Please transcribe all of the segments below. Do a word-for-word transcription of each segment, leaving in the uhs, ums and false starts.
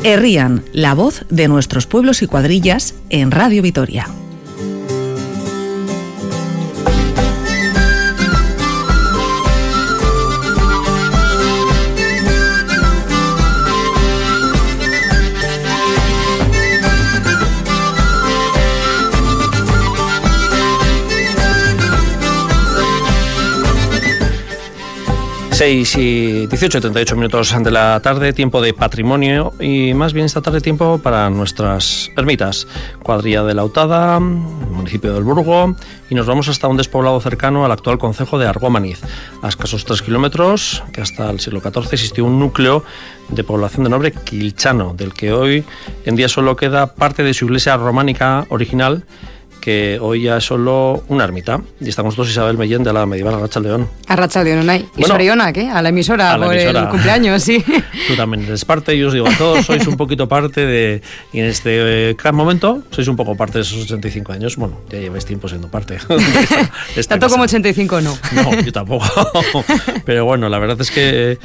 Herrian, la voz de nuestros pueblos y cuadrillas en Radio Vitoria. seis y dieciocho, treinta y ocho minutos de la tarde, tiempo de patrimonio y más bien esta tarde tiempo para nuestras ermitas. Cuadrilla de la Hautada, municipio del Burgo, y nos vamos hasta un despoblado cercano al actual concejo de Argómaniz, a escasos tres kilómetros, que hasta el siglo catorce existió un núcleo de población de nombre quilchano, del que hoy en día solo queda parte de su iglesia románica original, que hoy ya es solo una ermita. Y está con nosotros Isabel Mellén de la medieval Arratsaldeon. Arratsaldeon, Unai. ¿Y bueno, Sorionak, ¿eh? A la emisora, a la por emisora. El cumpleaños, sí. Tú también eres parte, yo os digo a todos, sois un poquito parte de... Y en este eh, momento sois un poco parte de esos ochenta y cinco años. Bueno, ya lleváis tiempo siendo parte. De esta, de esta Tanto casa. Como ochenta y cinco, no. No, yo tampoco. Pero bueno, la verdad es que,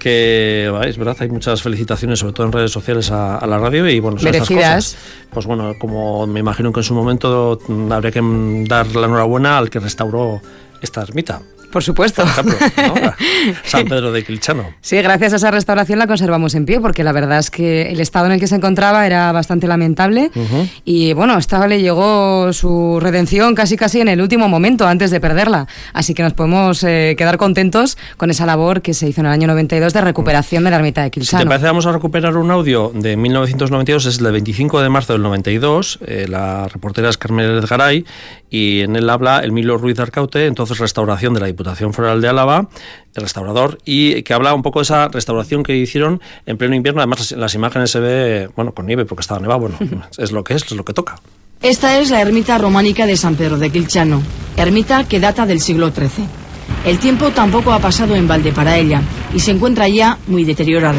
que es verdad, hay muchas felicitaciones, sobre todo en redes sociales, a, a la radio. Y bueno, son merecidas. Estas cosas. Pues bueno, como me imagino que en su momento habría que dar la enhorabuena al que restauró esta ermita. Por supuesto. Por ejemplo, ¿no? San Pedro de Quilchano. Sí, gracias a esa restauración la conservamos en pie, porque la verdad es que el estado en el que se encontraba era bastante lamentable. Uh-huh. Y bueno, esta le llegó su redención casi casi en el último momento, antes de perderla. Así que nos podemos eh, quedar contentos con esa labor que se hizo en el año noventa y dos de recuperación de la ermita de Quilchano. Si te parece, vamos a recuperar un audio de mil novecientos noventa y dos, es el veinticinco de marzo del noventa y dos. Eh, la reportera es Carmen Edgaray, y en él habla Emilio Ruiz de Arcaute, entonces restauración de la Diputación Foral de Álava, el restaurador, y que habla un poco de esa restauración que hicieron en pleno invierno. Además, las, las imágenes se ve, bueno, con nieve porque estaba nevado. Bueno, es lo que es, es lo que toca. Esta es la ermita románica de San Pedro de Quilchano, ermita que data del siglo trece. El tiempo tampoco ha pasado en balde para ella y se encuentra ya muy deteriorada.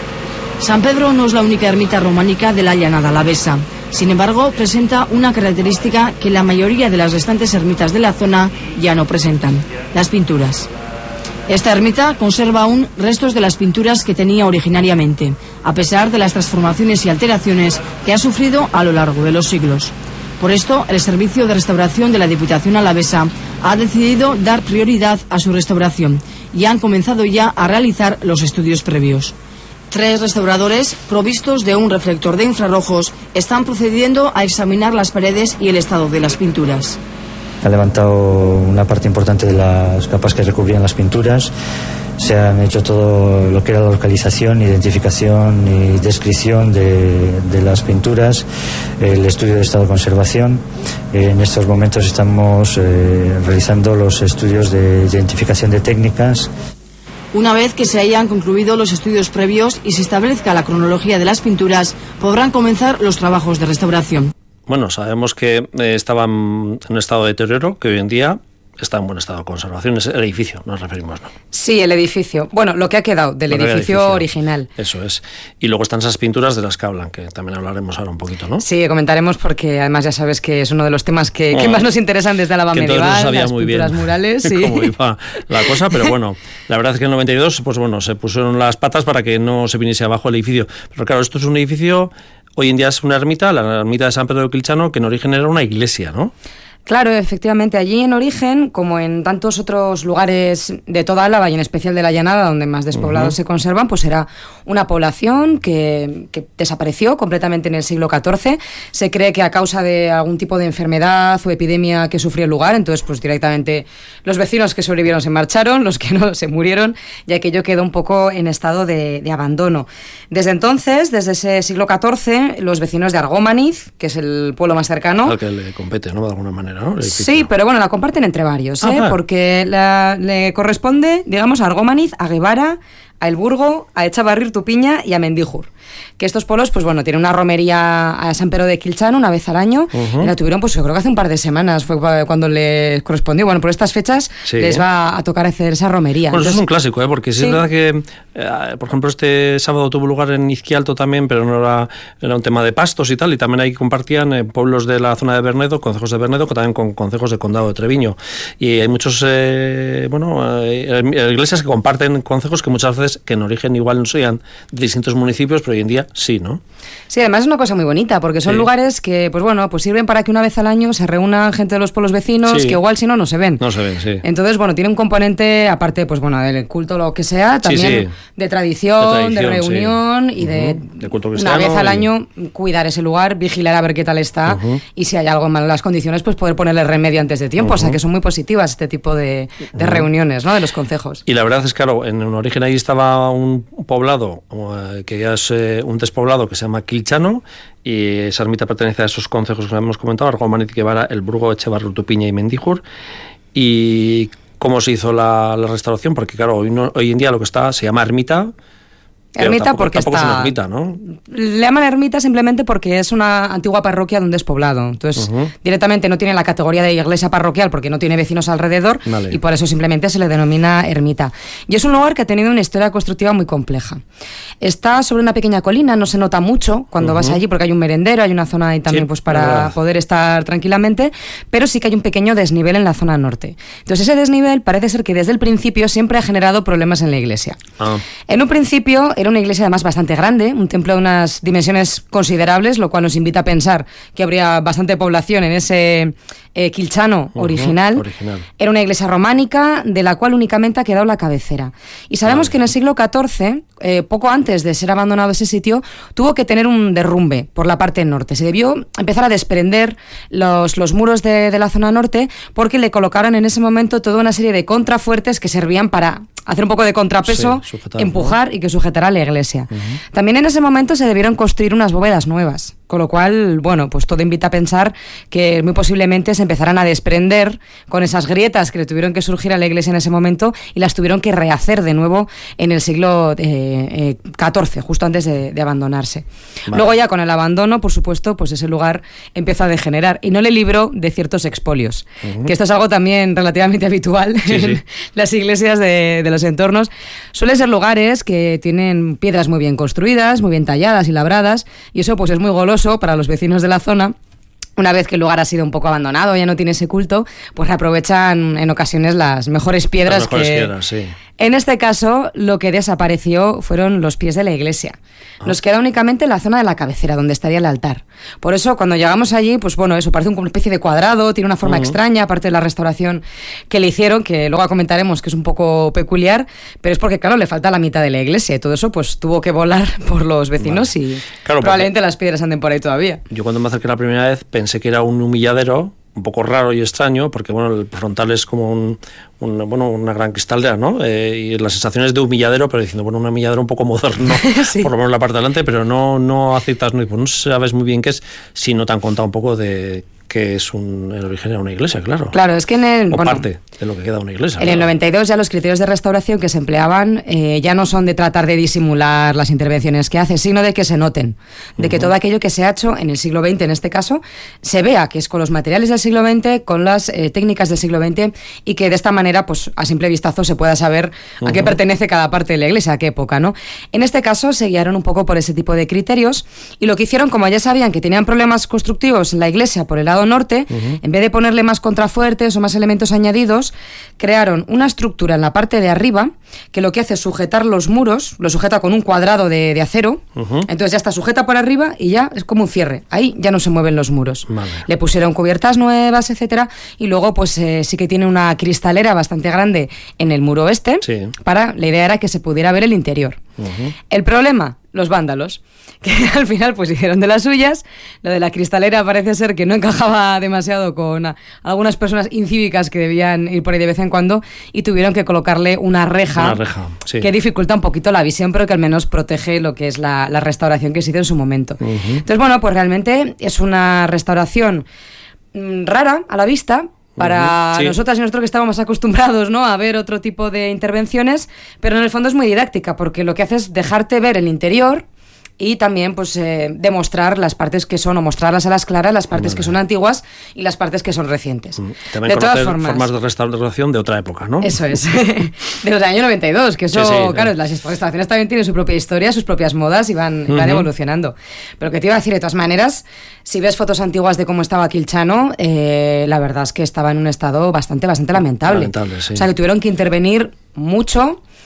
San Pedro no es la única ermita románica de la llanada alavesa. Sin embargo, presenta una característica que la mayoría de las restantes ermitas de la zona ya no presentan: las pinturas. Esta ermita conserva aún restos de las pinturas que tenía originariamente, a pesar de las transformaciones y alteraciones que ha sufrido a lo largo de los siglos. Por esto, el Servicio de Restauración de la Diputación Alavesa ha decidido dar prioridad a su restauración y han comenzado ya a realizar los estudios previos. Tres restauradores, provistos de un reflector de infrarrojos, están procediendo a examinar las paredes y el estado de las pinturas. Han levantado una parte importante de las capas que recubrían las pinturas. Se han hecho todo lo que era la localización, identificación y descripción de, de las pinturas, el estudio de estado de conservación. En estos momentos estamos eh, realizando los estudios de identificación de técnicas. Una vez que se hayan concluido los estudios previos y se establezca la cronología de las pinturas, podrán comenzar los trabajos de restauración. Bueno, sabemos que eh, estaban en un estado de deterioro, que hoy en día está en buen estado de conservación. Es el edificio, nos referimos, ¿no? Sí, el edificio. Bueno, lo que ha quedado del edificio, edificio original. Eso es. Y luego están esas pinturas de las que hablan, que también hablaremos ahora un poquito, ¿no? Sí, comentaremos porque además ya sabes que es uno de los temas que, que oh, más nos interesan desde Álava medieval, no las muy pinturas bien murales. Sí. Cómo iba la cosa, pero bueno, la verdad es que en el noventa y dos, pues bueno, se pusieron las patas para que no se viniese abajo el edificio. Pero claro, esto es un edificio, hoy en día es una ermita, la ermita de San Pedro de Quilchano, que en origen era una iglesia, ¿no? Claro, efectivamente, allí en origen, como en tantos otros lugares de toda Álava y en especial de la Llanada, donde más despoblados uh-huh. se conservan, pues era una población que, que desapareció completamente en el siglo catorce. Se cree que a causa de algún tipo de enfermedad o epidemia que sufrió el lugar, entonces pues directamente los vecinos que sobrevivieron se marcharon, los que no se murieron, y aquello quedó un poco en estado de, de abandono. Desde entonces, desde ese siglo catorce, los vecinos de Argómaniz, que es el pueblo más cercano... Al que le compete, ¿no? De alguna manera. ¿No? Sí, pero bueno, la comparten entre varios, ¿eh? Ah, porque la, le corresponde, digamos, a Argómaniz, a Guevara, a El Burgo, a Echavarri Tupiña y a Mendijur. Que estos pueblos, pues bueno, tienen una romería a San Pedro de Quilchano una vez al año. Uh-huh. Y la tuvieron, pues yo creo que hace un par de semanas fue cuando les correspondió. Bueno, por estas fechas sí. les va a tocar hacer esa romería. Bueno, Entonces, eso es un clásico, ¿eh? Porque sí, sí es verdad que, eh, por ejemplo, este sábado tuvo lugar en Izquialto también, pero no era, era un tema de pastos y tal, y también ahí compartían eh, pueblos de la zona de Bernedo, concejos de Bernedo, que también con concejos de Condado de Treviño. Y hay muchos, eh, bueno, eh, iglesias que comparten concejos que muchas veces, que en origen igual no sean de distintos municipios, pero hoy en día sí, ¿no? Sí, además es una cosa muy bonita, porque son sí. lugares que, pues bueno, pues sirven para que una vez al año se reúnan gente de los pueblos vecinos, sí. que igual si no, no se ven. No se ven, sí. Entonces, bueno, tiene un componente, aparte, pues bueno, del culto, lo que sea, también sí, sí. De, tradición, de tradición, de reunión sí. y de, uh-huh. de culto cristiano, una vez al y... año cuidar ese lugar, vigilar a ver qué tal está uh-huh. y si hay algo mal en las condiciones, pues poder ponerle remedio antes de tiempo. Uh-huh. O sea, que son muy positivas este tipo de, de uh-huh. reuniones, ¿no? De los concejos. Y la verdad es, claro, en un origen ahí estaba un poblado, que ya es eh, un despoblado que se llama Quilchano, y esa ermita pertenece a esos concejos que hemos comentado, Argómaniz, Guevara, El Brugo, Echevarri, Tupiña y Mendíjur. Y cómo se hizo la, la restauración, porque claro, hoy, no, hoy en día lo que está se llama ermita. Ermita tampoco, porque tampoco está... es una ermita, ¿no? Le llaman ermita simplemente porque es una antigua parroquia de un despoblado. Entonces, uh-huh. directamente no tiene la categoría de iglesia parroquial porque no tiene vecinos alrededor vale. y por eso simplemente se le denomina ermita. Y es un lugar que ha tenido una historia constructiva muy compleja. Está sobre una pequeña colina, no se nota mucho cuando uh-huh. vas allí porque hay un merendero, hay una zona ahí también sí, pues para verdad. poder estar tranquilamente, pero sí que hay un pequeño desnivel en la zona norte. Entonces, ese desnivel parece ser que desde el principio siempre ha generado problemas en la iglesia. Uh. En un principio era una iglesia además bastante grande, un templo de unas dimensiones considerables, lo cual nos invita a pensar que habría bastante población en ese eh, Quilchano uh-huh, original. original. Era una iglesia románica de la cual únicamente ha quedado la cabecera. Y sabemos uh-huh. que en el siglo catorce, eh, poco antes de ser abandonado ese sitio, tuvo que tener un derrumbe por la parte norte. Se debió empezar a desprender los, los muros de, de la zona norte porque le colocaron en ese momento toda una serie de contrafuertes que servían para hacer un poco de contrapeso, sí, sujetar, empujar ¿no? y que sujetara la iglesia. Uh-huh. También en ese momento se debieron construir unas bóvedas nuevas, con lo cual, bueno, pues todo invita a pensar que muy posiblemente se empezarán a desprender con esas grietas que le tuvieron que surgir a la iglesia en ese momento y las tuvieron que rehacer de nuevo en el siglo eh, eh, catorce, justo antes de, de abandonarse. Vale. Luego ya con el abandono, por supuesto, pues ese lugar empezó a degenerar y no le libró de ciertos expolios, uh-huh. que esto es algo también relativamente habitual sí, en sí. las iglesias de, de los entornos. Suelen ser lugares que tienen piedras muy bien construidas, muy bien talladas y labradas, y eso pues es muy goloso para los vecinos de la zona. Una vez que el lugar ha sido un poco abandonado, ya no tiene ese culto, pues aprovechan en ocasiones las mejores piedras. Las mejores que... piedras, sí. En este caso, lo que desapareció fueron los pies de la iglesia. Ah. Nos queda únicamente la zona de la cabecera, donde estaría el altar. Por eso, cuando llegamos allí, pues bueno, eso parece una especie de cuadrado, tiene una forma uh-huh. extraña, aparte de la restauración que le hicieron, que luego comentaremos que es un poco peculiar, pero es porque, claro, le falta la mitad de la iglesia y todo eso, pues tuvo que volar por los vecinos vale. y claro, probablemente las piedras anden por ahí todavía. Yo cuando me acerqué la primera vez pensé que era un humilladero, un poco raro y extraño, porque bueno, el frontal es como un, un, bueno, una gran cristalera, ¿no? Eh, y la sensación es de humilladero, pero diciendo, bueno, un humilladero un poco moderno, sí. por lo menos la parte de delante, pero no, no aceitas, no, pues no sabes muy bien qué es, si no te han contado un poco de que es un, el origen de una iglesia, claro. Claro, es que en el... O bueno, parte de lo que queda de una iglesia. En claro. el noventa y dos ya los criterios de restauración que se empleaban eh, ya no son de tratar de disimular las intervenciones que hace, sino de que se noten, de uh-huh. que todo aquello que se ha hecho en el siglo veinte, en este caso, se vea que es con los materiales del siglo veinte, con las eh, técnicas del siglo veinte, y que de esta manera, pues a simple vistazo, se pueda saber uh-huh. a qué pertenece cada parte de la iglesia, a qué época, ¿no? En este caso se guiaron un poco por ese tipo de criterios, y lo que hicieron, como ya sabían que tenían problemas constructivos en la iglesia por el lado norte, uh-huh. en vez de ponerle más contrafuertes o más elementos añadidos, crearon una estructura en la parte de arriba que lo que hace es sujetar los muros, lo sujeta con un cuadrado de, de acero, uh-huh. entonces ya está sujeta por arriba y ya es como un cierre, ahí ya no se mueven los muros. Vale. Le pusieron cubiertas nuevas, etcétera, y luego pues eh, sí que tiene una cristalera bastante grande en el muro este, sí. para, la idea era que se pudiera ver el interior. Uh-huh. El problema, los vándalos, que al final pues hicieron de las suyas. Lo de la cristalera parece ser que no encajaba demasiado con a, algunas personas incívicas que debían ir por ahí de vez en cuando y tuvieron que colocarle una reja, una reja sí. que dificulta un poquito la visión, pero que al menos protege lo que es la, la restauración que se hizo en su momento. Uh-huh. Entonces, bueno, pues realmente es una restauración mmm, rara a la vista, para sí. nosotras y nosotros que estábamos acostumbrados, ¿no?, a ver otro tipo de intervenciones, pero en el fondo es muy didáctica, porque lo que hace es dejarte ver el interior y también pues eh, demostrar las partes que son, o mostrarlas a las claras, las partes vale. que son antiguas y las partes que son recientes. También de todas formas, formas de restauración de otra época, ¿no? Eso es, de los años noventa y dos, que eso, sí, sí, claro, sí. las restauraciones también tienen su propia historia, sus propias modas y van, uh-huh. van evolucionando. Pero que te iba a decir, de todas maneras, si ves fotos antiguas de cómo estaba Quilchano, eh, la verdad es que estaba en un estado bastante, bastante lamentable. Lamentable, sí. O sea, que tuvieron que intervenir mucho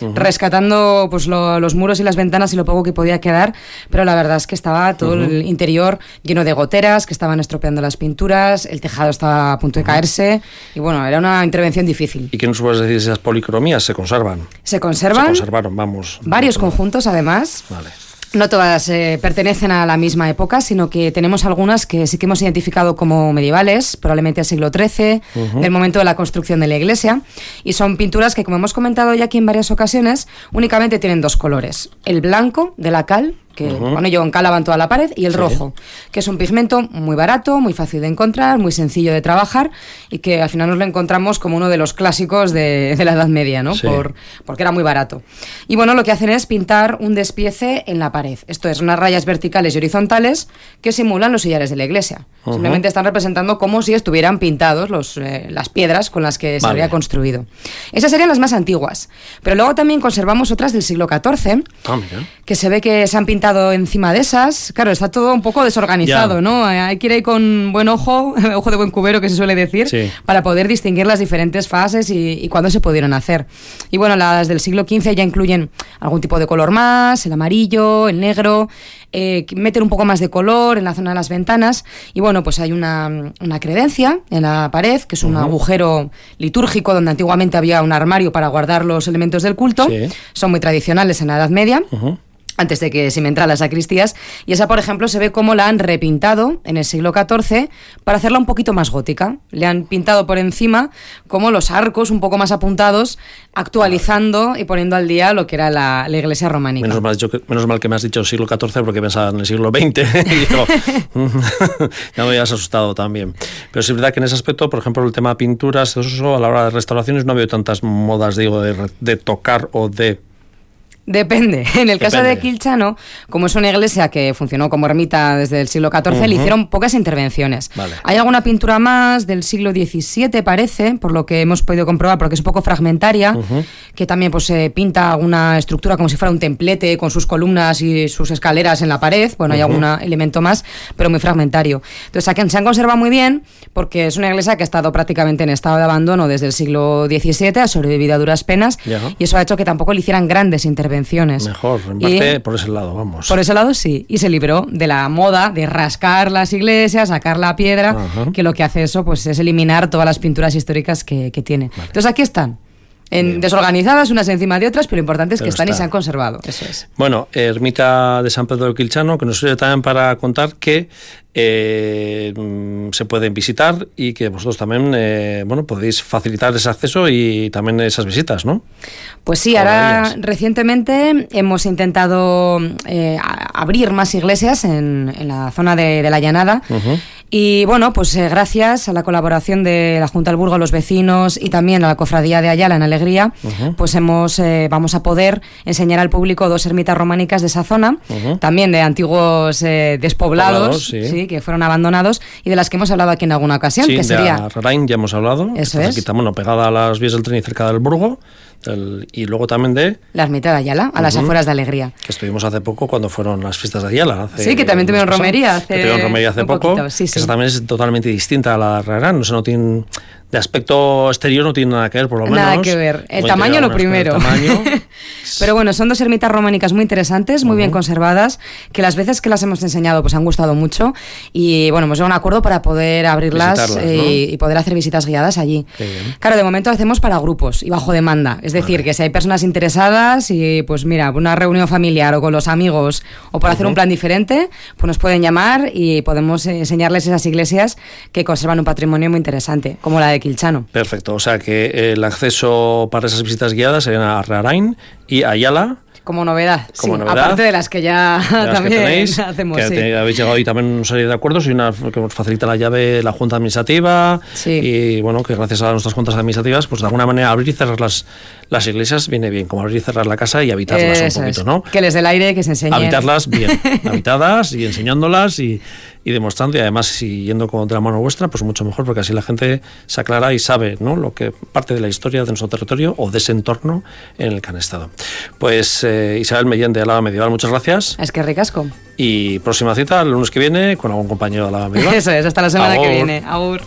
uh-huh. rescatando pues lo, los muros y las ventanas y lo poco que podía quedar, pero la verdad es que estaba todo uh-huh. el interior lleno de goteras que estaban estropeando las pinturas, el tejado estaba a punto de caerse y bueno, era una intervención difícil. ¿Y qué nos puedes decir si esas policromías se conservan? Se conservan. Se conservaron, vamos. Varios conjuntos además. Vale. No todas eh, pertenecen a la misma época, sino que tenemos algunas que sí que hemos identificado como medievales, probablemente del siglo trece, uh-huh. del momento de la construcción de la iglesia, y son pinturas que, como hemos comentado ya aquí en varias ocasiones, únicamente tienen dos colores, el blanco de la cal, que uh-huh. bueno, llevan cal en toda la pared, y el sí. rojo, que es un pigmento muy barato, muy fácil de encontrar, muy sencillo de trabajar, y que al final nos lo encontramos como uno de los clásicos de, de la Edad Media, ¿no? Sí. Por, porque era muy barato. Y bueno, lo que hacen es pintar un despiece en la pared. Esto es, unas rayas verticales y horizontales que simulan los sillares de la iglesia. Uh-huh. Simplemente están representando como si estuvieran pintados los, eh, las piedras con las que se vale. había construido. Esas serían las más antiguas. Pero luego también conservamos otras del siglo catorce, oh, mira. que se ve que se han pintado encima de esas. Claro, está todo un poco desorganizado, ya. ¿no? Hay que ir ahí con buen ojo, ojo de buen cubero que se suele decir, sí. para poder distinguir las diferentes fases y, y cuándo se pudieron hacer. Y bueno, las del siglo quince ya incluyen algún tipo de color más, el amarillo, el negro, eh, meten un poco más de color en la zona de las ventanas y bueno, pues hay una, una credencia en la pared, que es un uh-huh. agujero litúrgico donde antiguamente había un armario para guardar los elementos del culto. Sí. Son muy tradicionales en la Edad Media. Uh-huh. Antes de que se me entraran las sacristías, y esa, por ejemplo, se ve cómo la han repintado en el siglo catorce para hacerla un poquito más gótica. Le han pintado por encima como los arcos un poco más apuntados, actualizando y poniendo al día lo que era la, la iglesia románica. Menos mal, que, menos mal que me has dicho siglo catorce porque pensaba en el siglo veinte y digo, ya me habías asustado también. Pero sí es verdad que en ese aspecto, por ejemplo, el tema pinturas, eso, a la hora de restauraciones no ha habido tantas modas, digo, de, de tocar o de... Depende. En el caso Depende. de Quilchano, como es una iglesia que funcionó como ermita desde el siglo catorce, uh-huh. le hicieron pocas intervenciones. Vale. Hay alguna pintura más del siglo diecisiete, parece, por lo que hemos podido comprobar, porque es un poco fragmentaria, uh-huh. que también pues se pinta alguna estructura como si fuera un templete con sus columnas y sus escaleras en la pared. Bueno, hay uh-huh. algún elemento más, pero muy fragmentario. Entonces, aquí se han conservado muy bien porque es una iglesia que ha estado prácticamente en estado de abandono desde el siglo diecisiete, ha sobrevivido a duras penas, uh-huh. y eso ha hecho que tampoco le hicieran grandes intervenciones. Mejor, en parte y, por ese lado, vamos. Por ese lado sí, y se libró de la moda de rascar las iglesias, sacar la piedra, uh-huh. que lo que hace eso pues es eliminar todas las pinturas históricas que, que tiene. Vale. Entonces aquí están. En desorganizadas unas encima de otras, pero lo importante es pero que están está. y se han conservado. Eso es. Bueno, ermita de San Pedro de Quilchano, que nos sirve también para contar que eh, se pueden visitar y que vosotros también eh, bueno, podéis facilitar ese acceso y también esas visitas, ¿no? Pues sí, ahora recientemente hemos intentado eh, abrir más iglesias en, en la zona de, de la Llanada. Uh-huh. Y bueno, pues eh, gracias a la colaboración de la Junta del Burgo, los vecinos y también a la Cofradía de Ayala en Alegría, uh-huh. pues hemos eh, vamos a poder enseñar al público dos ermitas románicas de esa zona, uh-huh. también de antiguos eh, despoblados, Poblados, sí. Sí, que fueron abandonados y de las que hemos hablado aquí en alguna ocasión. Sí, que de sería Arrain ya hemos hablado. Eso es. Aquí, bueno, pegada a las vías del tren y cerca del Burgo. El, y luego también de... la ermita de Ayala, a uh-huh. las afueras de Alegría. Que estuvimos hace poco cuando fueron las fiestas de Ayala. Hace, sí, que también tuvieron romería hace, tuvieron romería hace poco. Poquito, sí, sí. Esa también es totalmente distinta a la de Arrain. O sea, no tiene... De aspecto exterior no tiene nada que ver, por lo menos. Nada que ver. El tamaño lo primero. El tamaño. Pero bueno, son dos ermitas románicas muy interesantes, muy uh-huh. bien conservadas, que las veces que las hemos enseñado pues han gustado mucho y bueno, hemos llegado a un acuerdo para poder abrirlas eh, ¿no? y, y poder hacer visitas guiadas allí. Claro, de momento hacemos para grupos y bajo demanda. Es decir, vale. que si hay personas interesadas y pues mira, una reunión familiar o con los amigos o por uh-huh. hacer un plan diferente, pues nos pueden llamar y podemos enseñarles esas iglesias que conservan un patrimonio muy interesante, como la de Quilchano. Perfecto, o sea que el acceso para esas visitas guiadas serían a Arrain y Ayala. Como novedad, Como sí, novedad, aparte de las que ya las también que tenéis, hacemos. Que sí. te, habéis llegado ahí también una serie de acuerdos y una que nos facilita la llave la Junta Administrativa sí. y bueno, que gracias a nuestras juntas administrativas, pues de alguna manera abrir y cerrar las, las iglesias viene bien, como abrir y cerrar la casa y habitarlas Eso un poquito, es. ¿no? Que les dé el aire, que se enseñen. Habitarlas bien, habitadas y enseñándolas y, y demostrando, y además si yendo con de la mano vuestra, pues mucho mejor, porque así la gente se aclara y sabe, ¿no?, lo que parte de la historia de nuestro territorio o de ese entorno en el que han estado. Pues eh, Isabel Mellén de Álava Medieval, muchas gracias. Es que ricasco. Y próxima cita el lunes que viene con algún compañero de Álava Medieval. Eso es, hasta la semana Agur. que viene. Agur.